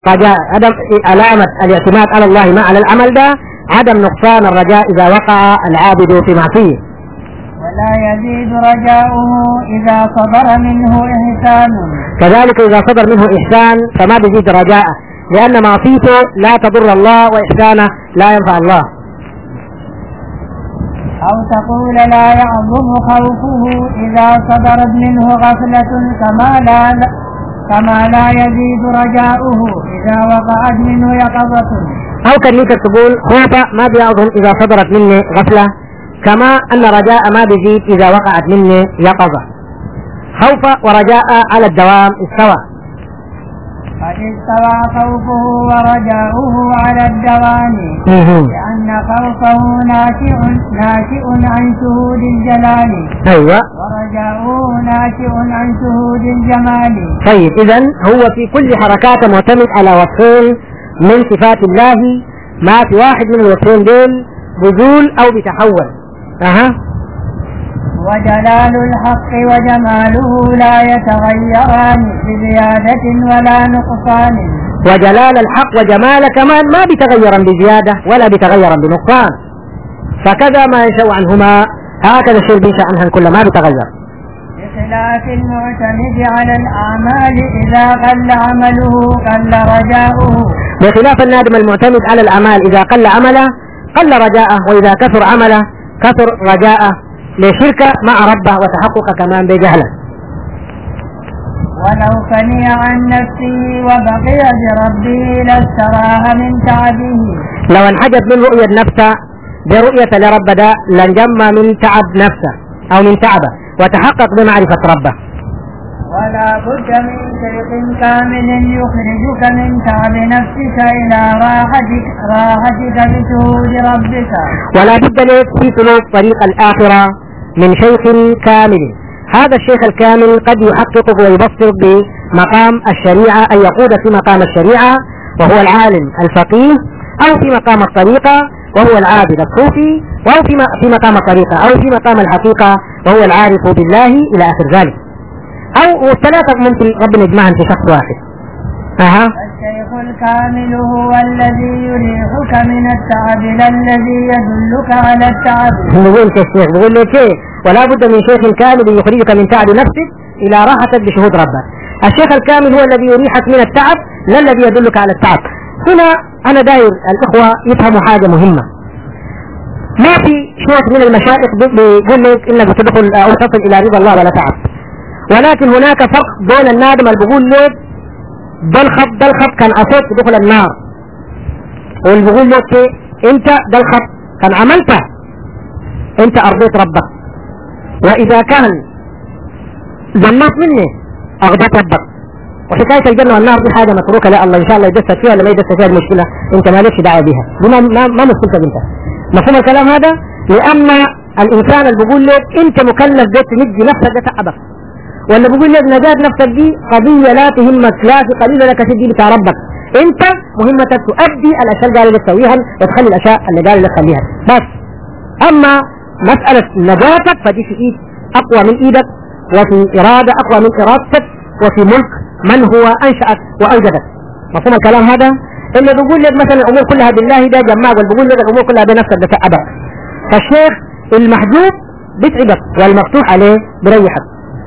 رجاء عدم علامة الاعتماد على الله ما على العمل ده عدم نقصان الرجاء إذا وقع العابد في معصية. ولا يزيد رجاؤه إذا صدر منه إحسان. كذلك إذا صدر منه إحسان فما بيزيد رجاءه، لأن معصيته لا تضر الله وإحسانه لا ينفع الله. أو تقول لا يعظم خوفه إذا صدرت منه غفلة كما لا يزيد رجاؤه إذا وقعت منه يقظة. أو كان تقول خوفه ما بيعظم إذا صدرت مني غفلة، كما أن رجاء ما بيزيد إذا وقعت مني يقظة. خوف ورجاء على الدوام استوى. قد استوى خوفه ورجاؤه على الدوام، لأن خوفه ناشئ عن شهود الجلال. أيوة. ورجاؤه ناشئ عن شهود الجمال. طيب إذن هو في كل حركاته معتمد على وصفين من صفات الله، ما في واحد من الوصفين دول بذول أو بتحول. وجلال الحق وجماله لا يتغيران بزيادة ولا نقصان. وجلال الحق وجماله كمان ما بيتغيرا بزيادة ولا بيتغيرا بنقصان، فكذا ما ينشأ عنهما هكذا الشيء بينشأ عنها كل ما بيتغير. بخلاف المعتمد على الأعمال إذا قل عمله قل رجاؤه. بخلاف النادم المعتمد على الأعمال إذا قل عمله قل رجاءه، وإذا كثر عمله كثر رجاءه، لشركة مع ربه وتحقق كمان بجهله. ولو فني عن نفسه وبقي بربه لاستراها من تعبه. لو انحجب من رؤية نفسه برؤية لرب ده لانجمى من تعب نفسه أو من تعبه وتحقق بمعرفة ربه. ولا بد من شيخ كامل يخرجك من تعب نفسك إلى راحتك بشهود ربك. ولا بد لك في سلوك طريق الآخرة من شيخ كامل. هذا الشيخ الكامل قد يحققك ويبصرك بمقام الشريعة، أن يقود في مقام الشريعة وهو العالم الفقيه، أو في مقام الطريقة وهو العابد الصوفي، أو في مقام الطريقة أو في مقام الحقيقة وهو العارف بالله إلى آخر ذلك، أو الثلاثة ممكن ربنا يجمعهم في شخص واحد. الشيخ الكامل هو الذي يريحك من التعب لا الذي يدلك على التعب. نقول كالشيخ نقول لك شيء، ولا بد من شيخ كامل يخرجك من تعب نفسك إلى راحتك بشهود ربك. الشيخ الكامل هو الذي يريحك من التعب لا الذي يدلك على التعب. هنا أنا داير الإخوة يفهموا حاجة مهمة. ما في شيخ من المشايخ بيقول لك إنك تدخل أو تصل إلى رضا الله ولا تعب، ولكن هناك فرق بين النادم اللي بيقول لك ده الخط كان أصيت تدخل النار، واللي بيقول لك انت ده الخط كان عملته انت أرضيت ربك، وإذا كان ظنيت مني أغضبت ربك. وحكاية الجنة والنار دي حاجة متروكة لا الله إن شاء الله يدست فيها ولا ما يدست فيها المشكلة انت ما لكش دعوة بها، دي ما مشكلتك انت. مفهوم الكلام هذا؟ لأن الإنسان اللي بيقول لك انت مكلف بيت تنجي نفسك ده تعبك، ولا بيقول لك نجاة نفسك دي قضية لا تهمك، لا في قليل لك تجي بتاع ربك، انت مهمتك تؤدي الاشياء اللي قال لك تسويها وتخلي الاشياء اللي قال لك تخليها بس. اما مسألة نجاتك فدي في ايد اقوى من ايدك، وفي ارادة اقوى من ارادتك، وفي ملك من هو انشأك واوجدك. مفهوم الكلام هذا؟ اللي بيقول لك مثلا الامور كلها بالله ده جماع، واللي بيقول لك الامور كلها بنفسك ده تعبك. فالشيخ المحجوب بيتعبك والمفتوح عليه بريحك.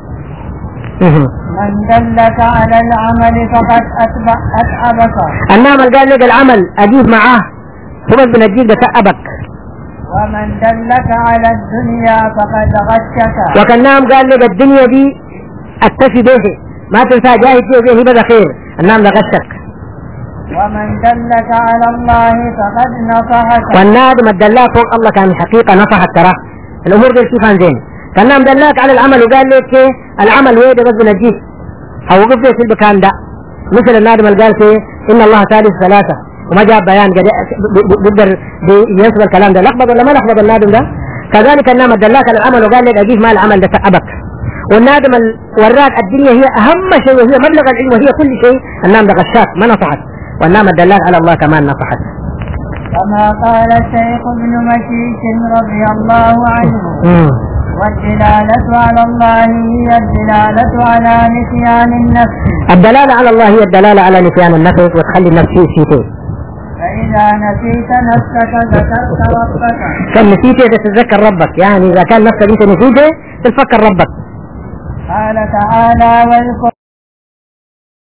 من دلك على العمل فقد أتعبك. النعمل قال لك العمل أجيب معاه ثم بنجيب ده تأبك. ومن دلك على الدنيا فقد غشك. وكان نعم قال لك الدنيا دي أكتفي به ما تنسى جاهد فيه هبة خير، النعم ده غشك. ومن دلك على الله فقد نصحك. والنادم الدلاك فوق الله كان حقيقة نصحك ترى الأمور دي كيف زين. فالنام دلاك على العمل وقال لك العمل ويدا بس بنجيب او وقف في المكان ده، مثل النادم اللي قال فيه ان الله ثالث ثلاثة وما جاب بيان بيقدر ينسب الكلام ده، لخبط ولا ما لخبط النادم ده؟ كذلك النام دلاك على العمل وقال لك اجيب مال العمل ده تعبك. والنادم وراك الدنيا هي اهم شيء وهي مبلغ العلم وهي كل شيء، النام ده غشاك ما نصحك، والنام دلاك على الله كمان نصحك. كما قال الشيخ ابن مشيش رضي الله عنه والدلالة على الله هي الدلالة على نسيان النفس. الدلالة على الله هي الدلالة على نسيان النفس وتخلي النفس شيء. فإذا نسيت نفسك ذكرت ربك. كم نسيته تتذكر ربك، يعني إذا كان نفسك أنت نسيته تتفكر ربك. قال تعالى واذكر